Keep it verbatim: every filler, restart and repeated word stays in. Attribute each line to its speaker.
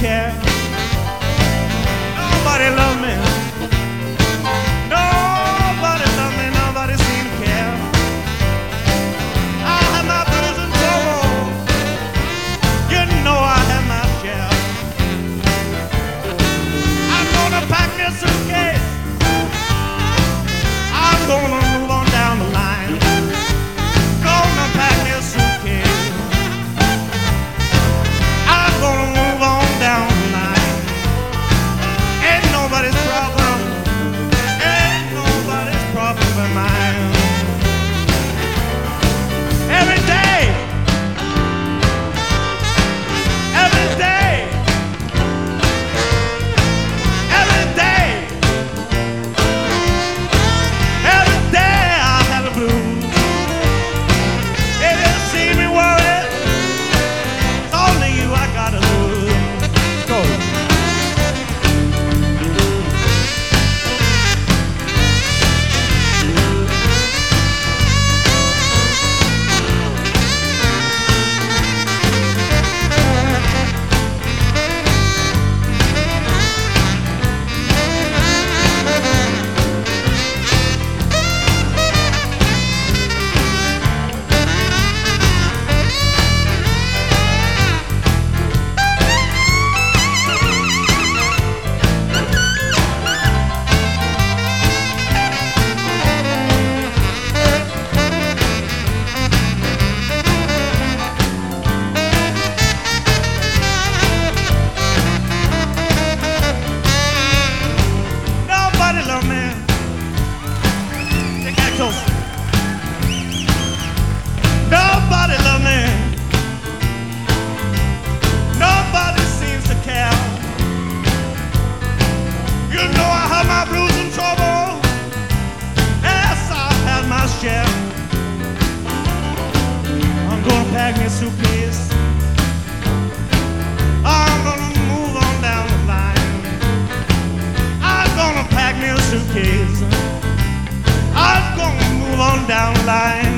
Speaker 1: care. Nobody love me. Nobody love me. Nobody seem to care. I have my blues and trouble. You know I have my share. I'm gonna pack me a suitcase. I'm gonna move on down the line. Gonna pack me a suitcase. I'm gonna move on down the line. Ain't nobody's problem. Ain't nobody's problem but mine. Every day. Every day. Every day. Every day I have the blues. They just see me worried. It's only you I gotta lose. Let's go. Nobody love me. Take that close. Nobody love me. Nobody seems to care. You know I have my blues and trouble. Yes, I've had my share. I'm gonna pack me a suitcase. I'm gonna move on down the line. I'm gonna pack me a suitcase. I'm gonna move on down the line.